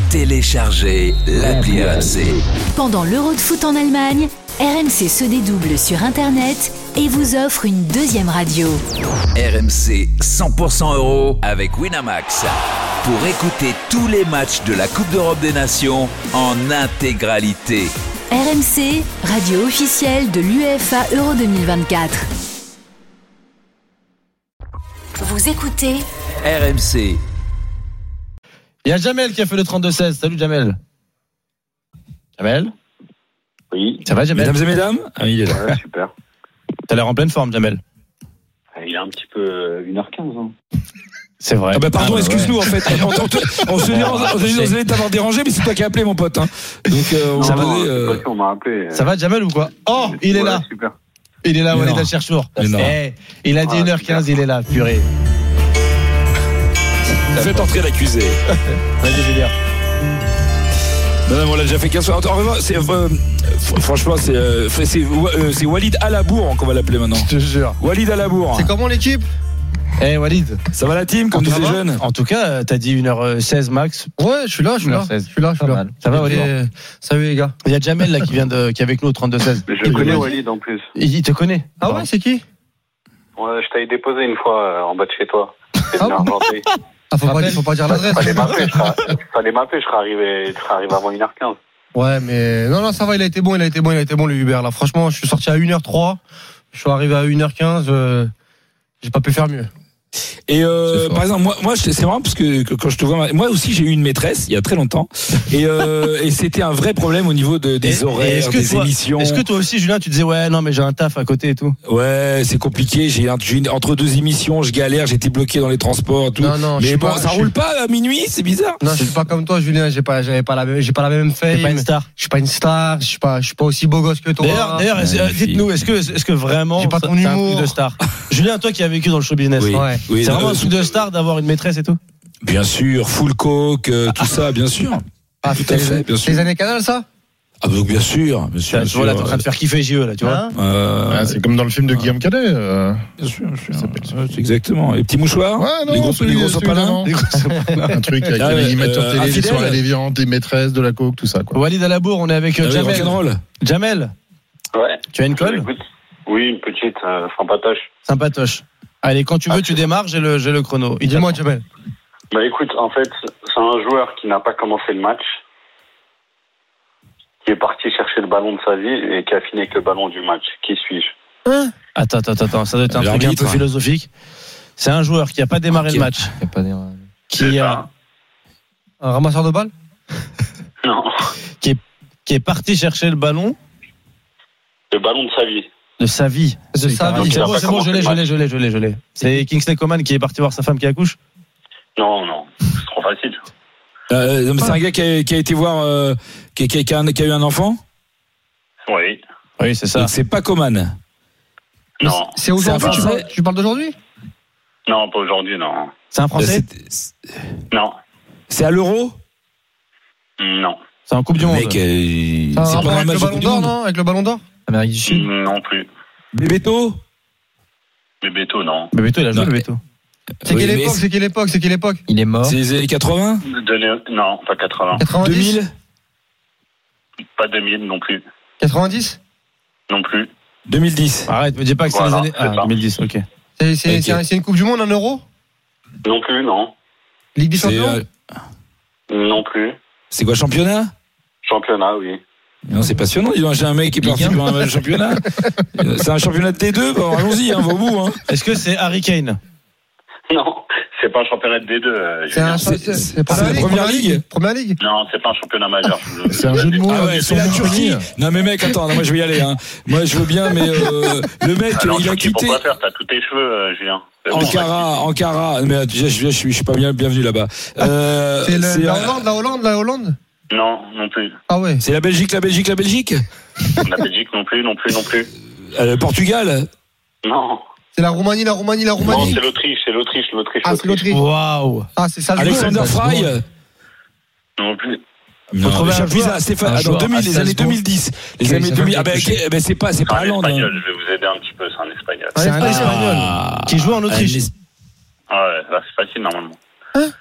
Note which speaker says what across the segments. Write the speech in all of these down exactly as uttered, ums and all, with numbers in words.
Speaker 1: Téléchargez l'appli R M C.
Speaker 2: Pendant l'Euro de foot en Allemagne, R M C se dédouble sur Internet et vous offre une deuxième radio.
Speaker 1: R M C cent pour cent euro avec Winamax. Pour écouter tous les matchs de la Coupe d'Europe des Nations en intégralité.
Speaker 2: R M C, radio officielle de l'UEFA Euro deux mille vingt-quatre. Vous écoutez
Speaker 1: R M C.
Speaker 3: Il y a Jamel qui a fait le trente-deux seize. Salut Jamel. Jamel ?
Speaker 4: Oui.
Speaker 3: Ça va Jamel ?
Speaker 5: Mesdames et mesdames, ah, il est là.
Speaker 4: Ouais, super.
Speaker 3: T'as l'air en pleine forme Jamel.
Speaker 4: Il est un petit peu une heure quinze. Hein.
Speaker 3: C'est vrai.
Speaker 5: Ah bah pardon,
Speaker 3: ah,
Speaker 5: excuse-nous
Speaker 3: ouais.
Speaker 5: en fait. On, on, on, on se dit, on, on se dit désolé de t'avoir dérangé, mais c'est toi qui as appelé mon pote. Hein. Donc euh, on
Speaker 4: non,
Speaker 5: va
Speaker 4: non,
Speaker 5: aller, euh...
Speaker 4: on m'a appelé.
Speaker 3: Ça va Jamel ou quoi ? Oh, il est
Speaker 4: ouais,
Speaker 3: là.
Speaker 4: Super.
Speaker 3: Il est là,
Speaker 5: Mais
Speaker 3: Walid
Speaker 5: non.
Speaker 3: Al-Cherchour.
Speaker 5: Mais non.
Speaker 3: Eh, il a dit
Speaker 4: Ah,
Speaker 3: une heure quinze, il est là, purée.
Speaker 5: Faites entrer l'accusé.
Speaker 3: Vas-y Julien.
Speaker 5: Non, non, on l'a déjà fait quinze fois. En revanche, c'est, euh, franchement, c'est, euh, c'est, euh, c'est Walid Alabour qu'on va l'appeler maintenant.
Speaker 3: Je te jure.
Speaker 5: Walid Alabour.
Speaker 6: C'est comment l'équipe ?
Speaker 3: Eh Walid.
Speaker 5: Ça va la team, comme
Speaker 3: Ça
Speaker 5: disait
Speaker 3: va
Speaker 5: jeune.
Speaker 3: En tout cas, t'as dit une heure seize max.
Speaker 6: Ouais, je suis là, je suis là. Je suis là, je suis là.
Speaker 3: Ça va Walid ?
Speaker 6: Et... Salut les gars.
Speaker 3: Il y a Jamel là qui vient de, qui est avec nous au trente-deux seize.
Speaker 4: Je le connais Walid en plus.
Speaker 3: Il, il te connaît.
Speaker 6: Ah ouais, c'est qui ?
Speaker 4: Ouais, je t'avais déposé une fois euh, en bas de chez toi. C'est
Speaker 6: Ah
Speaker 4: bien
Speaker 6: bon
Speaker 4: inventé.
Speaker 6: Ah, faut pas, faut pas dire l'adresse.
Speaker 4: Fallait m'appeler, je serais, fallait m'appeler, je serais arrivé, je serais arrivé avant une heure quinze.
Speaker 6: Ouais, mais non, non, ça va, il a été bon, il a été bon, il a été bon le Uber là. Franchement, je suis sorti à une heure trois, je suis arrivé à une heure quinze, euh, j'ai pas pu faire mieux.
Speaker 5: Et euh, par exemple, moi, moi, c'est marrant parce que quand je te vois, moi aussi j'ai eu une maîtresse il y a très longtemps, et, euh, et c'était un vrai problème au niveau de, des
Speaker 3: Et-
Speaker 5: horaires,
Speaker 3: et est-ce que
Speaker 5: des
Speaker 3: toi-
Speaker 5: émissions.
Speaker 3: Est-ce que toi aussi Julien, tu disais ouais non mais j'ai un taf à côté et tout.
Speaker 5: Ouais, c'est compliqué. J'ai, un- j'ai une- entre deux émissions, je galère, j'étais bloqué dans les transports, et tout.
Speaker 6: Non, non, je
Speaker 5: mais
Speaker 6: suis
Speaker 5: bon,
Speaker 6: pas-
Speaker 5: ça
Speaker 6: je
Speaker 5: roule
Speaker 6: suis-
Speaker 5: pas à minuit, c'est bizarre.
Speaker 6: Non, je suis pas comme toi, Julien, j'ai pas, j'avais pas la, même- j'ai pas la même fame.
Speaker 3: T'es pas une star.
Speaker 6: Je suis pas une star, je suis pas, je suis pas aussi beau gosse que toi.
Speaker 3: D'ailleurs, d'ailleurs, est-ce-
Speaker 5: Ouais,
Speaker 3: euh, dites-nous, est-ce que, est-ce que vraiment
Speaker 6: J'ai pas
Speaker 3: ça-
Speaker 6: ton
Speaker 3: t'as un
Speaker 6: humour.
Speaker 3: truc de star Julien, toi qui as vécu dans le show business,
Speaker 5: Oui,
Speaker 6: Ouais.
Speaker 5: oui,
Speaker 3: c'est vraiment
Speaker 5: euh,
Speaker 3: un truc de star d'avoir une maîtresse et tout.
Speaker 5: Bien sûr, full coke, euh, tout ça, bien sûr.
Speaker 6: Ah,
Speaker 5: Tout à fait, bien sûr.
Speaker 6: Les années Canal, ça?
Speaker 5: Ah bah, bien sûr, bien sûr.
Speaker 3: Tu
Speaker 5: bien
Speaker 3: vois là,
Speaker 5: sûr.
Speaker 3: t'es en train de faire kiffer J E là, tu vois.
Speaker 6: Hein
Speaker 5: Euh,
Speaker 7: Ah, c'est comme dans le film de Guillaume Cadet. euh.
Speaker 5: bien sûr, bien sûr. Ouais, c'est exactement. Les petits mouchoirs,
Speaker 7: Ouais, non,
Speaker 5: les gros,
Speaker 7: celui-
Speaker 5: les gros
Speaker 7: celui
Speaker 5: sopalins.
Speaker 7: d'avant.
Speaker 3: Les gros sopalins.
Speaker 7: Un truc avec
Speaker 5: Ah,
Speaker 7: les
Speaker 5: ouais,
Speaker 7: animateurs
Speaker 5: euh,
Speaker 7: télé, des
Speaker 5: infidèle.
Speaker 7: soirées déviantes, des maîtresses, de la coke, tout ça, quoi.
Speaker 3: Walid Alabour, on est avec euh,
Speaker 5: Ah oui,
Speaker 3: Jamel.
Speaker 5: rock'n'roll.
Speaker 3: Jamel,
Speaker 4: Ouais.
Speaker 3: tu as une colle
Speaker 4: Écoute, oui, une petite, euh, sympatoche.
Speaker 3: sympatoche. Allez, quand tu veux, tu démarres, j'ai le, j'ai le chrono. Il
Speaker 6: Dis-moi, Jamel.
Speaker 4: Bah écoute, en fait, c'est un joueur qui n'a pas commencé le match, qui est parti chercher le ballon de sa vie et qui a fini avec le ballon du match. Qui suis-je?
Speaker 3: Attends, attends, attends, ça doit être un truc un
Speaker 5: L'arbitre.
Speaker 3: peu philosophique. C'est un joueur qui a pas démarré
Speaker 5: Ok.
Speaker 3: le match, qui a,
Speaker 6: Un ramasseur de balles?
Speaker 4: Non,
Speaker 3: qui est parti chercher le ballon
Speaker 4: le ballon de sa vie.
Speaker 3: de sa vie.
Speaker 6: De sa
Speaker 4: Donc,
Speaker 6: vie.
Speaker 4: il
Speaker 3: C'est
Speaker 4: a
Speaker 3: bon,
Speaker 4: pas
Speaker 3: c'est bon, je l'ai, je
Speaker 4: commencé
Speaker 3: l'ai, je l'ai, je l'ai, je l'ai. C'est Kingsley Coman qui est parti voir sa femme qui accouche.
Speaker 4: Non, non, c'est trop facile.
Speaker 5: Euh, non, mais c'est un gars qui a, qui a été voir, euh, qui, qui, qui, a, qui a eu un enfant.
Speaker 4: Oui.
Speaker 3: Oui, c'est ça.
Speaker 5: Donc c'est pas Coman.
Speaker 4: Non,
Speaker 6: C'est aujourd'hui,
Speaker 5: C'est un
Speaker 6: tu
Speaker 5: Français.
Speaker 6: parles, tu parles d'aujourd'hui?
Speaker 4: non, pas aujourd'hui, non.
Speaker 3: C'est un Français.
Speaker 5: C'est,
Speaker 4: Non,
Speaker 5: c'est à l'Euro.
Speaker 4: non,
Speaker 3: C'est en Coupe du Monde.
Speaker 5: Mec, euh,
Speaker 6: Ça a un
Speaker 5: c'est
Speaker 6: rapport
Speaker 5: pas un
Speaker 6: avec
Speaker 5: match
Speaker 6: le
Speaker 5: de
Speaker 6: ballon
Speaker 5: Coupe du
Speaker 6: d'or,
Speaker 5: Monde.
Speaker 6: non? Avec le ballon d'or? Amérique du Sud.
Speaker 4: non plus.
Speaker 5: Bebeto.
Speaker 4: Mais Beto, non.
Speaker 3: Mais Beto, il a joué
Speaker 5: Non.
Speaker 3: le Beto.
Speaker 6: C'est
Speaker 5: Oui,
Speaker 6: quelle
Speaker 5: mais
Speaker 6: époque? C'est quelle époque? C'est quelle époque?
Speaker 3: Il est mort.
Speaker 5: C'est les années quatre-vingts.
Speaker 4: De Léo- Non, pas quatre-vingts.
Speaker 6: quatre-vingt-dix?
Speaker 5: deux mille.
Speaker 4: Pas deux mille non plus.
Speaker 6: quatre-vingt-dix?
Speaker 4: Non plus.
Speaker 5: deux mille dix.
Speaker 3: Arrête, me dis pas que c'est
Speaker 4: Voilà,
Speaker 3: les années.
Speaker 4: c'est
Speaker 3: Ah,
Speaker 4: ça.
Speaker 3: deux mille dix, ok.
Speaker 6: C'est, c'est,
Speaker 5: Ok.
Speaker 6: c'est, un- c'est une Coupe du Monde, un euro?
Speaker 4: Non plus, non.
Speaker 6: Ligue des
Speaker 5: C'est,
Speaker 6: Champions?
Speaker 5: euh,
Speaker 4: Non plus.
Speaker 5: c'est quoi, championnat?
Speaker 4: Championnat, oui.
Speaker 5: Non, c'est passionnant. Dis donc, j'ai un mec qui est parti pour un championnat. C'est un championnat de D deux. Bon, allons-y, hein, va au bout. Hein.
Speaker 3: Est-ce que c'est Harry Kane?
Speaker 4: Non, c'est pas un championnat de D deux. euh,
Speaker 6: C'est, un,
Speaker 4: Julien.
Speaker 6: c'est,
Speaker 5: c'est-
Speaker 6: c'est
Speaker 5: c'est la Première Ligue.
Speaker 6: Première Ligue?
Speaker 4: Non, c'est pas un championnat majeur. Je-
Speaker 7: C'est un jeu de mots.
Speaker 5: Ah ouais,
Speaker 7: ils
Speaker 5: c'est
Speaker 7: sont
Speaker 5: la
Speaker 7: bons.
Speaker 5: Turquie. Non mais mec, attends, non, moi je vais y aller. Hein. Moi je veux bien, mais euh, le mec,
Speaker 4: Alors,
Speaker 5: il a
Speaker 4: Turquie,
Speaker 5: quitté
Speaker 4: pourquoi faire? T'as tous tes cheveux, euh, Julien. C'est bon,
Speaker 5: Ankara, Ankara. Mais déjà, je, je, je suis, je suis pas bien bienvenu là-bas. Euh,
Speaker 6: C'est, le-
Speaker 5: c'est,
Speaker 6: la
Speaker 5: euh,
Speaker 6: Hollande, la Hollande, la Hollande?
Speaker 4: Non, non plus.
Speaker 6: Ah ouais.
Speaker 5: c'est la Belgique, la Belgique, la Belgique.
Speaker 4: La Belgique, non plus, non plus, non plus.
Speaker 5: Euh, le Portugal.
Speaker 4: Non.
Speaker 6: C'est la Roumanie, la Roumanie, la
Speaker 4: Non,
Speaker 6: Roumanie?
Speaker 4: c'est l'Autriche, c'est l'Autriche, l'Autriche.
Speaker 6: Ah, c'est l'Autriche.
Speaker 3: Waouh.
Speaker 6: Ah, c'est ça le
Speaker 5: Alexander Fry.
Speaker 4: Non plus.
Speaker 5: Non,
Speaker 3: trouver
Speaker 5: mais
Speaker 3: un
Speaker 5: Stéphane,
Speaker 3: joueur.
Speaker 5: Stéphane,
Speaker 3: Un
Speaker 5: attends,
Speaker 3: joueur
Speaker 5: deux mille,
Speaker 3: à
Speaker 5: les années
Speaker 3: Salzbourg.
Speaker 5: deux mille dix. Les
Speaker 6: Ok,
Speaker 5: années
Speaker 6: ça
Speaker 5: deux mille.
Speaker 6: fait
Speaker 5: Ah ben,
Speaker 6: quelque
Speaker 5: ok, ben, c'est pas, c'est
Speaker 4: C'est
Speaker 5: pas
Speaker 4: un
Speaker 5: Hollande.
Speaker 4: espagnol,
Speaker 5: hein.
Speaker 4: je vais vous aider un petit peu, c'est un espagnol.
Speaker 6: Ah,
Speaker 3: C'est un
Speaker 6: Ah.
Speaker 3: espagnol qui joue en Autriche.
Speaker 5: Un es-
Speaker 4: Ah ouais, là c'est facile normalement.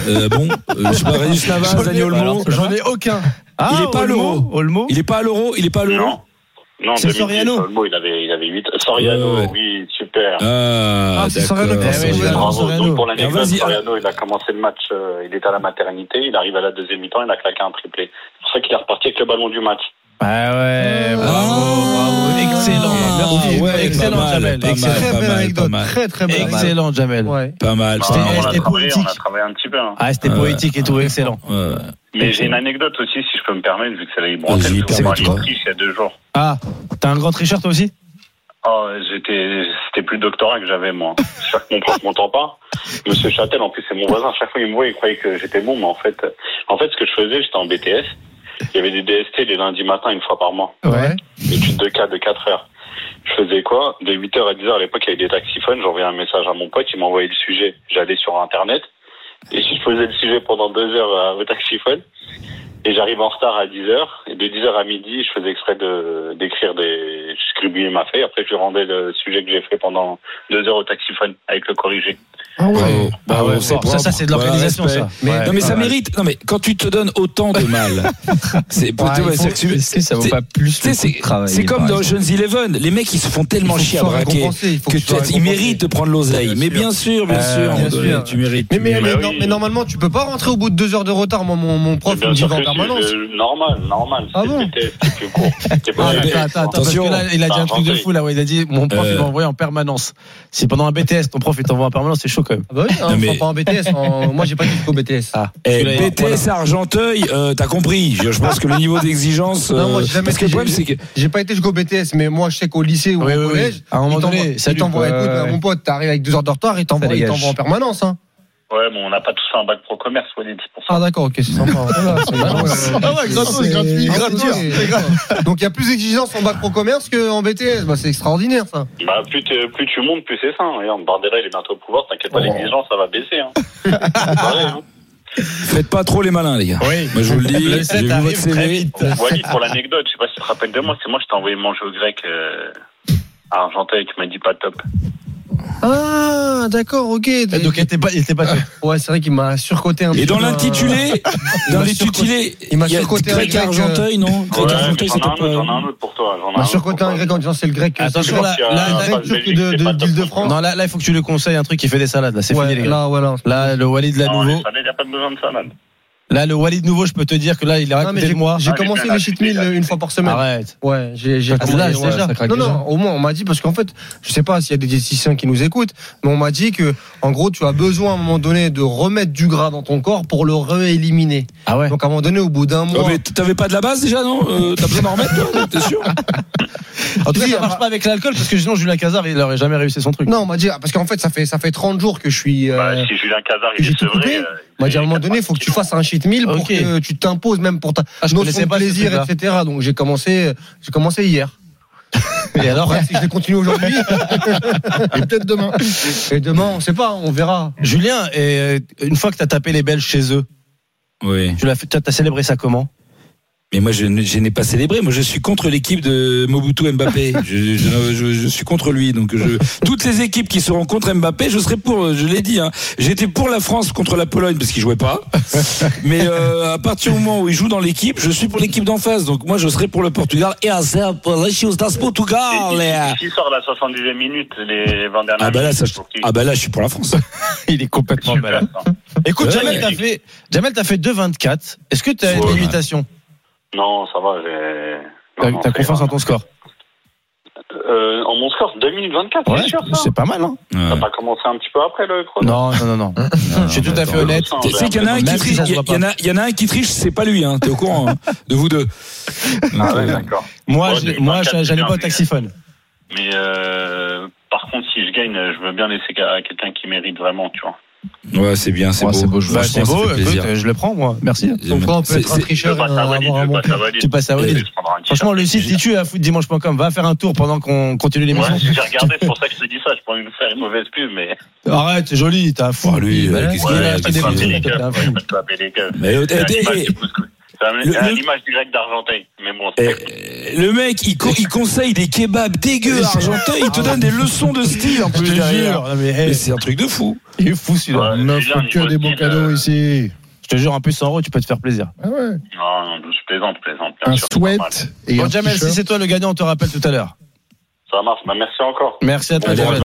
Speaker 5: Euh, bon, euh, je sais pas, Régis Navas, Daniel Olmo.
Speaker 6: J'en ai aucun.
Speaker 3: Ah,
Speaker 5: il est pas à l'euro.
Speaker 3: Olmo.
Speaker 5: Il est pas à l'euro. Il est pas à l'euro.
Speaker 4: Non. Non,
Speaker 3: C'est
Speaker 4: deux mille dix,
Speaker 3: Soriano.
Speaker 4: Olmo, il avait, il avait huit. Soriano,
Speaker 5: Ouais, ouais.
Speaker 4: oui, super.
Speaker 5: Ah,
Speaker 6: Ah, c'est
Speaker 5: d'accord.
Speaker 6: Soriano qui a
Speaker 3: Eh oui,
Speaker 6: sauvé.
Speaker 3: je-
Speaker 4: Bravo.
Speaker 3: Soriano.
Speaker 4: Donc pour
Speaker 5: Alors,
Speaker 4: l'anecdote,
Speaker 5: vas-y,
Speaker 4: Soriano, il a commencé le match, euh, il était à la maternité, il arrive à la deuxième mi-temps, il a claqué un triplé. C'est pour ça qu'il est reparti avec le ballon du match.
Speaker 3: Ah ouais, bravo,
Speaker 5: Ah.
Speaker 3: bravo, excellent. Merci,
Speaker 5: Ouais,
Speaker 3: excellent,
Speaker 5: pas mal,
Speaker 3: Jamel.
Speaker 5: pas mal,
Speaker 3: Excellent.
Speaker 6: Très
Speaker 5: pas
Speaker 6: belle
Speaker 5: mal,
Speaker 6: anecdote.
Speaker 5: pas mal.
Speaker 6: Très, très belle anecdote.
Speaker 3: Excellent, Jamel.
Speaker 6: Ouais.
Speaker 5: Pas mal.
Speaker 4: Ah,
Speaker 3: C'était-
Speaker 4: on, a
Speaker 3: c'était
Speaker 4: travaillé, on a
Speaker 3: poétique.
Speaker 4: travaillé un petit peu. Hein.
Speaker 3: Ah, c'était
Speaker 5: Ouais.
Speaker 3: poétique et tout, excellent.
Speaker 5: Ouais.
Speaker 4: Mais j'ai une anecdote aussi, si je peux me permettre, vu que c'est la libre antenne,
Speaker 5: Vas-y,
Speaker 4: parce qu'on parlait
Speaker 5: permets-toi.
Speaker 4: de triche il y a deux jours.
Speaker 3: Ah, t'as un grand tricheur toi aussi?
Speaker 4: Oh, j'étais, c'était plus le doctorat que j'avais, moi. J'espère que mon prof m'entend pas. Monsieur Châtel, en plus, c'est mon voisin. À chaque fois, il me voit, il croyait que j'étais bon, mais en fait, en fait, ce que je faisais, j'étais en B T S. Il y avait des D S T les lundis matins, une fois par mois.
Speaker 6: Ouais.
Speaker 4: Études de cas de quatre heures. Je faisais quoi? De huit heures à dix heures, à l'époque, il y avait des taxiphones. J'envoyais un message à mon pote, il m'envoyait le sujet. J'allais sur Internet. Et si je faisais le sujet pendant deux heures au taxiphone, et j'arrive en retard à dix heures, et de dix heures à midi, je faisais exprès de, d'écrire des, je scribouillais ma feuille, après je lui rendais le sujet que j'ai fait pendant deux heures au taxiphone, avec le corrigé.
Speaker 6: Ah
Speaker 5: Bravo,
Speaker 6: ouais.
Speaker 5: bravo,
Speaker 3: ouais,
Speaker 5: c'est
Speaker 3: ça,
Speaker 5: propre.
Speaker 3: ça, c'est de
Speaker 5: Voilà,
Speaker 3: l'organisation,
Speaker 5: respect.
Speaker 3: ça.
Speaker 6: Mais-
Speaker 3: Ouais,
Speaker 5: Non mais ça
Speaker 3: ouais.
Speaker 5: mérite. Non mais quand tu te donnes autant de mal, c'est
Speaker 6: Ouais,
Speaker 5: tu vois,
Speaker 6: il faut-
Speaker 5: c'est que tu-
Speaker 8: Est-ce que ça vaut
Speaker 5: c'est-
Speaker 8: pas plus
Speaker 5: tu sais,
Speaker 8: le coup
Speaker 5: c'est
Speaker 8: de travailler
Speaker 5: c'est comme
Speaker 8: par
Speaker 5: dans
Speaker 8: exemple.
Speaker 5: Ocean's Eleven, les mecs ils se font tellement
Speaker 6: Il faut
Speaker 5: chier à
Speaker 6: que tu sois
Speaker 5: braquer
Speaker 6: récompensé, il faut
Speaker 5: que
Speaker 6: que tu sois
Speaker 5: tu- ils
Speaker 6: récompensé.
Speaker 5: méritent de prendre l'oseille.
Speaker 6: Bien
Speaker 5: Mais
Speaker 6: sûr.
Speaker 5: bien sûr, bien
Speaker 3: Euh,
Speaker 5: sûr, à un moment
Speaker 6: bien
Speaker 5: donné,
Speaker 6: sûr.
Speaker 5: tu mérites.
Speaker 6: Mais,
Speaker 5: tu
Speaker 6: mais, mais,
Speaker 5: mérites.
Speaker 4: oui.
Speaker 6: non, mais normalement, tu peux pas rentrer au bout de deux heures de retard. Moi, mon, mon prof, il
Speaker 4: Bien
Speaker 6: me dit
Speaker 4: sûr
Speaker 6: va en
Speaker 4: que si,
Speaker 6: permanence.
Speaker 4: je- normal, normal.
Speaker 6: Ah
Speaker 4: C'était
Speaker 6: bon
Speaker 4: le B T S, c'était plus court. C'était pas
Speaker 3: Ah,
Speaker 4: le
Speaker 3: attends,
Speaker 4: B T S,
Speaker 3: attends, attends, parce
Speaker 5: Attention.
Speaker 3: que là, il a dit un truc de fou, là, où il a dit, mon prof,
Speaker 5: Euh.
Speaker 3: il m'a envoyé en permanence. Si pendant un B T S, ton prof, il t'envoie en permanence, c'est chaud quand même.
Speaker 6: Ah bah oui, hein,
Speaker 5: Non, mais-
Speaker 6: enfin, pas en B T S. en- Moi, j'ai pas dit jusqu'au B T S.
Speaker 3: Ah.
Speaker 5: Eh,
Speaker 3: Celui-là,
Speaker 5: B T S à Argenteuil, euh, t'as compris. Je, je pense que le niveau d'exigence.
Speaker 6: Non, moi,
Speaker 5: euh,
Speaker 6: j'ai jamais
Speaker 5: parce que le
Speaker 6: été-
Speaker 5: problème, c'est que.
Speaker 6: J'ai pas été jusqu'au B T S, mais moi, je sais qu'au lycée ou
Speaker 3: Oui,
Speaker 6: au
Speaker 3: oui, oui.
Speaker 6: collège,
Speaker 3: À un moment
Speaker 6: il t'envoie-
Speaker 3: donné,
Speaker 6: il
Speaker 3: salut,
Speaker 6: t'envoie,
Speaker 3: quoi.
Speaker 6: écoute,
Speaker 3: Ouais, ouais.
Speaker 6: mon pote, t'arrives avec deux heures de retard, il t'envoie, il
Speaker 3: dégage.
Speaker 6: t'envoie en permanence, hein.
Speaker 4: Ouais, bon, on n'a pas tous fait un bac pro commerce, Walid, c'est pour ça.
Speaker 6: Ah, d'accord, ok, c'est sympa. Voilà, c'est-
Speaker 7: Ah ouais, gratos,
Speaker 6: c'est-
Speaker 7: gratuit,
Speaker 6: c'est-
Speaker 7: gratuit.
Speaker 6: c'est- Donc, il y a plus d'exigences en bac pro commerce qu'en B T S. Bah, c'est extraordinaire, ça.
Speaker 4: Bah, plus, t'es- plus tu montes, plus c'est ça. hein. Regarde, Bardella, il est bientôt au pouvoir, t'inquiète pas,
Speaker 6: Oh.
Speaker 4: l'exigence, ça va baisser. Hein. C'est pareil, hein.
Speaker 5: Faites pas trop les malins, les gars.
Speaker 3: Oui.
Speaker 5: Moi, je vous le dis.
Speaker 3: Le
Speaker 5: J'ai
Speaker 3: sept
Speaker 5: vu
Speaker 3: arrive
Speaker 5: votre C
Speaker 3: très
Speaker 5: V.
Speaker 3: vite.
Speaker 4: Walid, pour l'anecdote, je sais pas si tu te rappelles de moi, c'est moi, je t'ai envoyé manger au grec euh, à Argenteuil, tu m'as dit pas top.
Speaker 6: Ah, d'accord, ok.
Speaker 3: Donc, il était pas, il était pas.
Speaker 6: Ouais, c'est vrai qu'il m'a surcoté un
Speaker 5: Et
Speaker 6: petit
Speaker 5: dans
Speaker 6: peu,
Speaker 5: l'intitulé,
Speaker 6: Il
Speaker 5: dans
Speaker 6: m'a
Speaker 5: l'intitulé,
Speaker 6: il m'a
Speaker 5: il y a
Speaker 6: surcoté un
Speaker 5: grec
Speaker 6: grec,
Speaker 5: Argenteuil, non? Grec
Speaker 4: Ouais,
Speaker 5: Argenteuil,
Speaker 4: j'en ai
Speaker 5: c'était
Speaker 4: un autre, j'en ai
Speaker 5: pas.
Speaker 4: un autre pour toi. J'en ai
Speaker 6: Il m'a
Speaker 4: un
Speaker 6: surcoté
Speaker 4: autre pour
Speaker 6: un
Speaker 4: toi.
Speaker 6: grec en disant c'est le grec.
Speaker 3: Attention,
Speaker 6: c'est
Speaker 3: là,
Speaker 4: Il y a
Speaker 3: là,
Speaker 4: un
Speaker 3: là,
Speaker 6: grec
Speaker 4: Passe
Speaker 6: turc
Speaker 4: Belgique,
Speaker 6: de-
Speaker 4: c'est
Speaker 6: de-
Speaker 4: pas
Speaker 6: d'Île-de-France.
Speaker 3: Non, là, là, il faut que tu lui conseilles un truc qui fait des salades, là. C'est
Speaker 6: Ouais,
Speaker 3: fini, les gars.
Speaker 6: là, voilà.
Speaker 3: Là, le Walid, là,
Speaker 4: Non,
Speaker 3: nouveau.
Speaker 4: les salades, il n'y a pas besoin de salade.
Speaker 3: Là, le Walid nouveau, je peux te dire que là, il est à
Speaker 6: Non, mais
Speaker 3: côté de
Speaker 6: j'ai-
Speaker 3: moi.
Speaker 6: J'ai
Speaker 4: Ah, j'ai
Speaker 6: commencé
Speaker 4: bien
Speaker 6: les cheat meals
Speaker 4: acheté.
Speaker 6: une fois par semaine.
Speaker 3: Arrête.
Speaker 6: Ouais, j'ai j'ai
Speaker 3: Ah,
Speaker 6: commencé,
Speaker 3: là,
Speaker 6: ouais.
Speaker 3: déjà, ça craque
Speaker 6: Non,
Speaker 3: déjà.
Speaker 6: non, au moins on m'a dit parce qu'en fait, je sais pas s'il y a des diététiciens qui nous écoutent, mais on m'a dit que en gros, tu as besoin à un moment donné de remettre du gras dans ton corps pour le rééliminer.
Speaker 3: Ah ouais.
Speaker 6: Donc à un moment donné, au bout d'un
Speaker 5: Oh,
Speaker 6: mois,
Speaker 5: mais t'avais pas de la base déjà, non? Euh, T'as besoin d'en remettre, toi? T'es sûr?
Speaker 3: En tout cas,
Speaker 6: Si,
Speaker 3: ça marche
Speaker 6: bah-
Speaker 3: pas avec l'alcool parce que sinon, Julien Cazard, il aurait jamais réussi son truc.
Speaker 6: non, on m'a dit ah, parce qu'en fait, ça fait ça fait trente jours que je suis. euh,
Speaker 4: Bah, si Julien Cazard, il
Speaker 6: j'ai
Speaker 4: est
Speaker 6: tout coupé.
Speaker 4: sevré. euh,
Speaker 6: On m'a dit à un
Speaker 4: il
Speaker 6: moment
Speaker 4: est
Speaker 6: donné, il faut que tu fasses un cheat meal pour
Speaker 3: Ok.
Speaker 6: que tu t'imposes même pour ta
Speaker 3: Ah, je
Speaker 6: notion
Speaker 3: connaissais
Speaker 6: de
Speaker 3: pas ce
Speaker 6: plaisir,
Speaker 3: truc-là.
Speaker 6: et cetera. Donc j'ai commencé, j'ai commencé hier.
Speaker 3: Et alors,
Speaker 6: Après, si je vais continuer aujourd'hui,
Speaker 7: Et peut-être demain.
Speaker 6: et demain, on sait pas, on verra.
Speaker 3: Julien, et euh, une fois que t'as tapé les Belges chez eux,
Speaker 5: Oui.
Speaker 3: tu l'as fait, t'as t'as célébré ça comment?
Speaker 5: Mais moi, je, ne- je n'ai pas célébré. Moi, je suis contre l'équipe de Mobutu Mbappé. Je, je, je, je suis contre lui. Donc, je, toutes les équipes qui seront contre Mbappé, je serai pour. Je l'ai dit. Hein. J'étais pour la France contre la Pologne parce qu'il jouait pas. Mais euh, à partir du moment où il joue dans l'équipe, je suis pour l'équipe d'en face. Donc, moi, je serai pour le Portugal. Et à ça, pour la chose das Portugal.
Speaker 4: S'il sort à la soixante-dixième minute, les vingt dernières
Speaker 5: Ah bah là,
Speaker 4: minutes,
Speaker 5: ça, je-
Speaker 4: faut qu'il-
Speaker 5: ah bah là, je suis pour la France.
Speaker 3: Il est complètement
Speaker 4: Super,
Speaker 3: malade.
Speaker 4: ça.
Speaker 3: Écoute,
Speaker 5: Ouais,
Speaker 3: Jamel,
Speaker 5: ouais.
Speaker 3: t'as fait, Jamel, t'as fait deux vingt-quatre. Est-ce que t'as
Speaker 4: Ouais,
Speaker 3: une limitation?
Speaker 4: Non, ça va, j'ai.
Speaker 3: T'as
Speaker 4: non,
Speaker 3: t'as
Speaker 4: ça
Speaker 3: confiance
Speaker 4: ira.
Speaker 3: en ton score?
Speaker 4: Euh, en mon score, deux minutes vingt-quatre, c'est sûr ça?
Speaker 3: c'est pas mal, hein?
Speaker 4: T'as pas commencé un petit peu après le chrono?
Speaker 3: Non, non, non, non. Je suis tout à fait honnête.
Speaker 4: Non,
Speaker 5: Tu sais qu'il y en a un qui
Speaker 3: Même si
Speaker 5: triche.
Speaker 3: ça se
Speaker 5: Il y,
Speaker 3: voit
Speaker 5: il y en a, il y en a un qui triche, c'est pas lui. Hein. T'es au courant hein, de vous deux.
Speaker 4: Ah ouais,
Speaker 5: Donc, euh,
Speaker 4: d'accord.
Speaker 3: Moi,
Speaker 4: Ouais,
Speaker 3: j'ai-
Speaker 4: deux
Speaker 3: moi,
Speaker 4: vingt-quatre,
Speaker 3: j'allais
Speaker 4: c'est
Speaker 3: pas au
Speaker 4: bien,
Speaker 3: taxiphone.
Speaker 4: Mais euh, par contre, si je gagne, je veux bien laisser à quelqu'un qui mérite vraiment, tu vois.
Speaker 5: Ouais, c'est bien, c'est
Speaker 8: Ouais,
Speaker 5: beau.
Speaker 8: c'est beau, je vois.
Speaker 3: Bah, c'est
Speaker 5: Franchement,
Speaker 3: beau,
Speaker 5: ça fait
Speaker 3: écoute,
Speaker 5: plaisir.
Speaker 3: je le prends, moi. Merci.
Speaker 6: Donc quoi, on peut
Speaker 5: C'est-
Speaker 6: être un
Speaker 5: c'est-
Speaker 4: Je
Speaker 6: tricheur
Speaker 4: veux
Speaker 6: et
Speaker 4: pas à Walid,
Speaker 6: avoir
Speaker 4: je
Speaker 6: un
Speaker 4: veux
Speaker 6: bon
Speaker 4: pas
Speaker 6: cœur.
Speaker 4: à Walid.
Speaker 3: Tu passes à Walid.
Speaker 4: Je prendrai un t-shirt.
Speaker 3: Franchement, le site, si tu es à foot dimanche point com, va faire un tour pendant qu'on continue l'émission.
Speaker 4: Ouais, j'ai regardé, c'est pour ça que je te dis ça. Je peux me faire une mauvaise pub, mais.
Speaker 3: Arrête, c'est joli, t'es un fou.
Speaker 5: Oh, lui,
Speaker 3: Voilà.
Speaker 5: euh, qu'est-ce
Speaker 3: Ouais,
Speaker 5: qu'il a,
Speaker 3: il a acheté
Speaker 5: qu'est-ce
Speaker 3: des
Speaker 5: qu'il a
Speaker 3: trucs,
Speaker 4: les
Speaker 3: t'es un
Speaker 4: keufs,
Speaker 3: fou.
Speaker 4: ouais, je peux les keufs.
Speaker 5: Mais euh,
Speaker 4: C'est à
Speaker 5: eh,
Speaker 4: l'image
Speaker 5: eh,
Speaker 4: du couscous. C'est à
Speaker 5: le-
Speaker 4: à
Speaker 5: le-
Speaker 4: l'image du grec d'Argenteuil. Mais bon,
Speaker 5: eh,
Speaker 4: c'est.
Speaker 5: le mec, il, co- il conseille des kebabs dégueux à Argenteuil. Il te donne des leçons de style en
Speaker 3: Je
Speaker 5: plus
Speaker 3: te
Speaker 5: derrière.
Speaker 3: jure. Non, mais, hey,
Speaker 5: Mais c'est un truc de fou.
Speaker 3: Il est fou celui-là.
Speaker 4: Ouais.
Speaker 7: On n'offre
Speaker 4: Julien,
Speaker 7: que
Speaker 4: niveau
Speaker 7: des bons
Speaker 4: style,
Speaker 7: cadeaux
Speaker 4: euh,
Speaker 7: ici.
Speaker 3: Je te jure, en plus cent euros, tu peux te faire plaisir.
Speaker 7: Ah ouais.
Speaker 4: Non, non, je plaisante, plaisante. bien
Speaker 7: Un
Speaker 4: sûr, c'est normal.
Speaker 7: sweat et
Speaker 3: Bon,
Speaker 7: un
Speaker 3: Jamel, si
Speaker 7: t-shirt.
Speaker 3: c'est toi le gagnant, on te rappelle tout à l'heure.
Speaker 4: Ça marche. Bah, merci encore.
Speaker 3: Merci à toi,
Speaker 5: Bon,
Speaker 3: Jamel.